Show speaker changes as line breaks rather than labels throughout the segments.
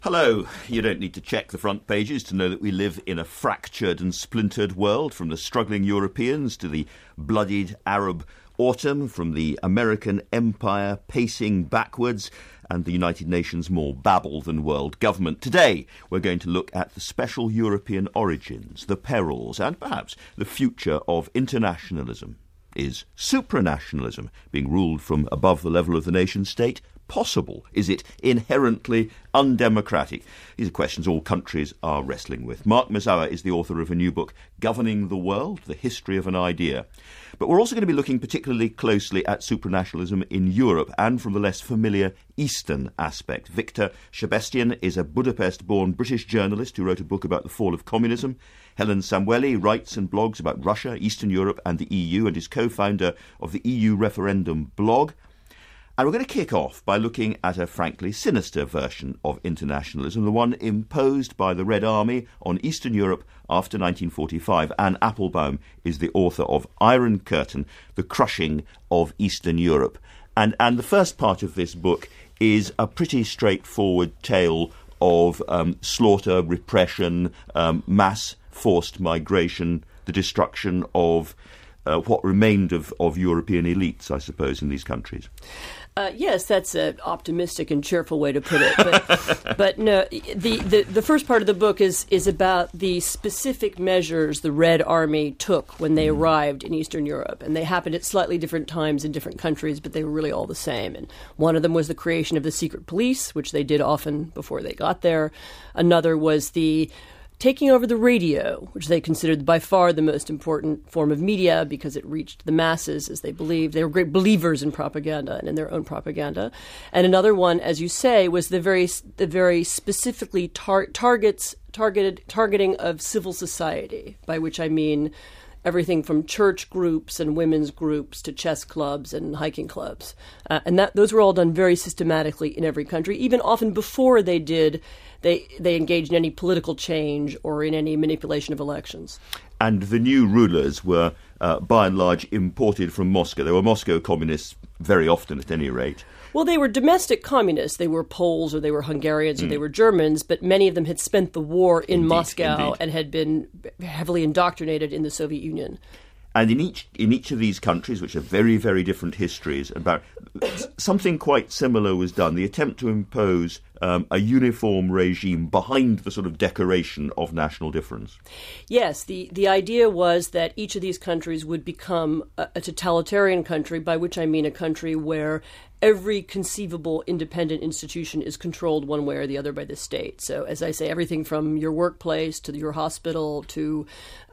Hello. You don't need to check the front pages to know that we live in a fractured and splintered world, from the struggling Europeans to the bloodied Arab autumn, from the American empire pacing backwards and the United Nations more Babel than world government. Today, we're going to look at the special European origins, the perils, and perhaps the future of internationalism. Is supranationalism, being ruled from above the level of the nation-state, possible? Is it inherently undemocratic? These are questions all countries are wrestling with. Mark Mazower is the author of a new book, Governing the World, The History of an Idea. But we're also going to be looking particularly closely at supranationalism in Europe and from the less familiar Eastern aspect. Victor Sebestyen is a Budapest-born British journalist who wrote a book about the fall of communism. Helen Samueli writes and blogs about Russia, Eastern Europe and the EU, and is co-founder of the EU Referendum blog. And we're going to kick off by looking at a frankly sinister version of internationalism, the one imposed by the Red Army on Eastern Europe after 1945. Anne Applebaum is the author of Iron Curtain, The Crushing of Eastern Europe. And the first part of this book is a pretty straightforward tale of slaughter, repression, mass forced migration, the destruction of what remained of European elites, I suppose, in these countries.
Yes, that's an optimistic and cheerful way to put it. But no, the first part of the book is about the specific measures the Red Army took when they arrived in Eastern Europe. And they happened at slightly different times in different countries, but they were really all the same. And one of them was the creation of the secret police, which they did often before they got there. Another was the taking over the radio, which they considered by far the most important form of media because it reached the masses, as they believed. They were great believers in propaganda and in their own propaganda. And another one, as you say, was the very specifically targeting of civil society, by which I mean everything from church groups and women's groups to chess clubs and hiking clubs. And those were all done very systematically in every country, even often before they engaged in any political change or in any manipulation of elections.
And the new rulers were, by and large, imported from Moscow. They were Moscow communists very often, at any rate.
Well, they were domestic communists. They were Poles or they were Hungarians or they were Germans, but many of them had spent the war in Moscow and had been heavily indoctrinated in the Soviet Union.
And in each of these countries, which are very, very different histories, about something quite similar was done. The attempt to impose a uniform regime behind the sort of decoration of national difference.
Yes, the idea was that each of these countries would become a totalitarian country, by which I mean a country where every conceivable independent institution is controlled one way or the other by the state. So, as I say, everything from your workplace to your hospital to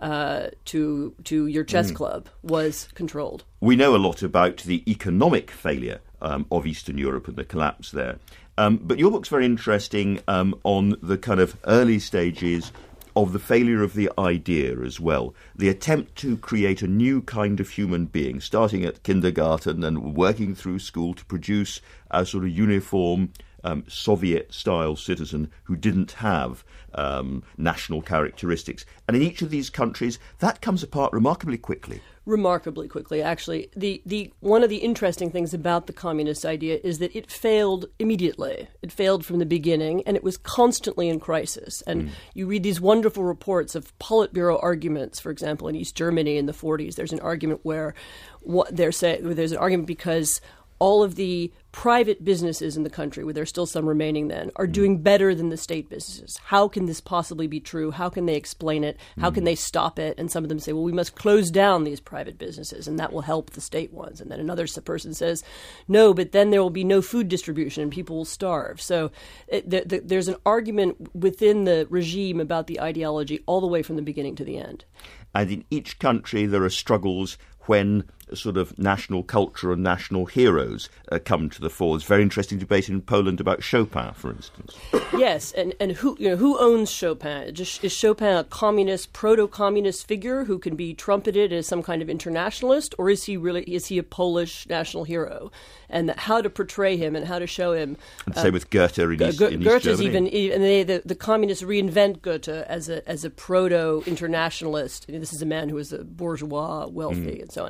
your chess club was controlled.
We know a lot about the economic failure of Eastern Europe and the collapse there. But your book's very interesting on the kind of early stages of the failure of the idea as well. The attempt to create a new kind of human being, starting at kindergarten and working through school to produce a sort of uniform Soviet-style citizen who didn't have national characteristics. And in each of these countries, that comes apart remarkably quickly.
Remarkably quickly, actually. The one of the interesting things about the communist idea is that it failed immediately. It failed from the beginning, and it was constantly in crisis. And you read these wonderful reports of Politburo arguments, for example, in East Germany in the 40s. There's an argument where there's an argument because all of the private businesses in the country, where there's still some remaining then, are doing better than the state businesses. How can this possibly be true? How can they explain it? How can they stop it? And some of them say, well, we must close down these private businesses, and that will help the state ones. And then another person says, no, but then there will be no food distribution and people will starve. So there's an argument within the regime about the ideology all the way from the beginning to the end.
And in each country there are struggles when sort of national culture and national heroes come to the fore. There's a very interesting debate in Poland about Chopin, for instance.
Yes, and who owns Chopin? Is Chopin a communist, proto-communist figure who can be trumpeted as some kind of internationalist, or is he a Polish national hero? And how to portray him and how to show him.
And same with Goethe in East Germany.
Goethe's the communists reinvent Goethe as a proto-internationalist. This is a man who was a bourgeois, wealthy, and so on. And they say, well,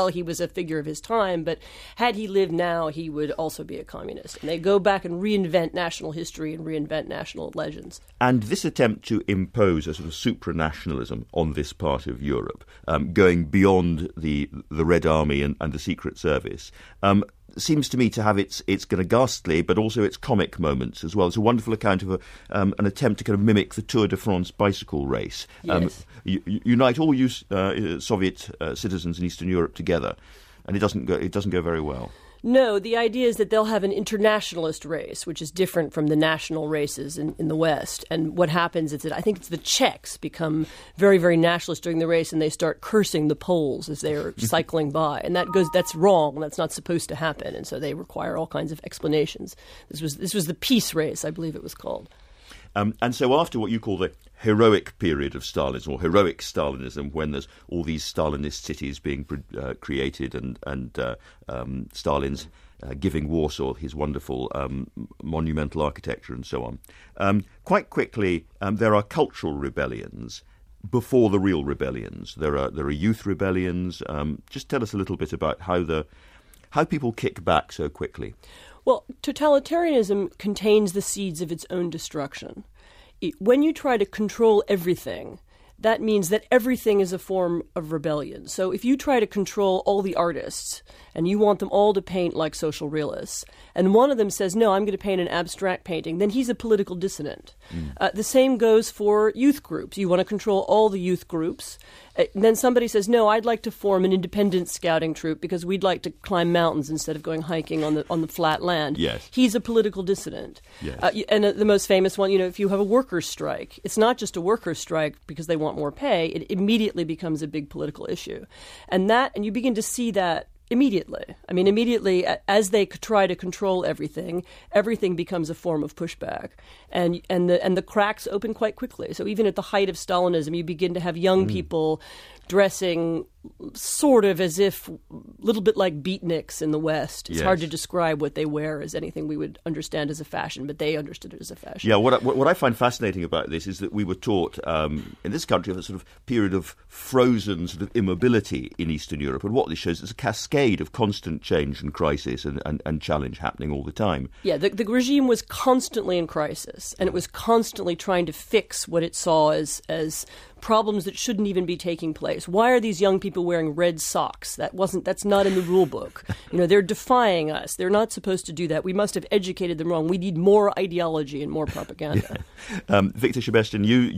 well, he was a figure of his time, but had he lived now, he would also be a communist. And they go back and reinvent national history and reinvent national legends.
And this attempt to impose a sort of supranationalism on this part of Europe, going beyond the Red Army and the Secret Service, seems to me to have its kind of ghastly but also its comic moments as well. It's a wonderful account of an attempt to kind of mimic the Tour de France bicycle race.
Yes.
Unite all Soviet citizens in Eastern Europe together, and it doesn't go very well.
No, the idea is that they'll have an internationalist race, which is different from the national races in the West. And what happens is that I think it's the Czechs become very, very nationalist during the race, and they start cursing the Poles as they're cycling by. And that's wrong. That's not supposed to happen. And so they require all kinds of explanations. This was the peace race, I believe it was called.
And so after what you call the heroic period of Stalinism, or heroic Stalinism, when there's all these Stalinist cities being created and Stalin's giving Warsaw his wonderful monumental architecture and so on, quite quickly there are cultural rebellions before the real rebellions. There are youth rebellions. Just tell us a little bit about how people kick back so quickly.
Well, totalitarianism contains the seeds of its own destruction. When you try to control everything, that means that everything is a form of rebellion. So if you try to control all the artists and you want them all to paint like social realists, and one of them says, no, I'm going to paint an abstract painting, then he's a political dissident. The same goes for youth groups. You want to control all the youth groups. And then somebody says, no, I'd like to form an independent scouting troop because we'd like to climb mountains instead of going hiking on the flat land.
Yes.
He's a political dissident.
Yes.
And the most famous one, if you have a workers' strike, it's not just a workers' strike because they want more pay. It immediately becomes a big political issue. And you begin to see that immediately. I mean, immediately, as they try to control everything becomes a form of pushback. And the cracks open quite quickly. So even at the height of Stalinism, you begin to have young people dressing sort of as if, a little bit like beatniks in the West. It's hard to describe what they wear as anything we would understand as a fashion, but they understood it as a fashion.
Yeah, what I find fascinating about this is that we were taught in this country of a sort of period of frozen sort of immobility in Eastern Europe, and what this shows is a cascade of constant change and crisis and challenge happening all the time.
Yeah, the regime was constantly in crisis, and it was constantly trying to fix what it saw as problems that shouldn't even be taking place. Why are these young people wearing red socks? That's not in the rule book. They're defying us. They're not supposed to do that. We must have educated them wrong. We need more ideology and more propaganda.
Victor Sebestyen, you